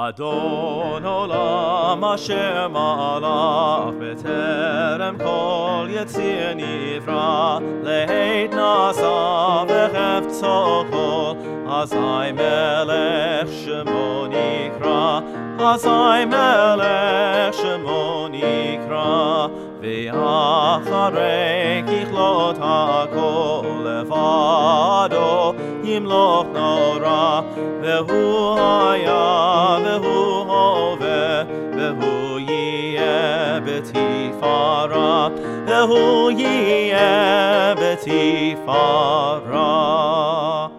אדון עולם אשר מלך בטרם כל יציר נברא לעת נעשה וחפצו כל אזי מלך שמו נקרא אזי מלך שמו נקרא ואחרי ככלות הכל לבדו ימלוך נורא והוא היה והוא הווה והוא יהיה בתפארה והוא יהיה בתפארה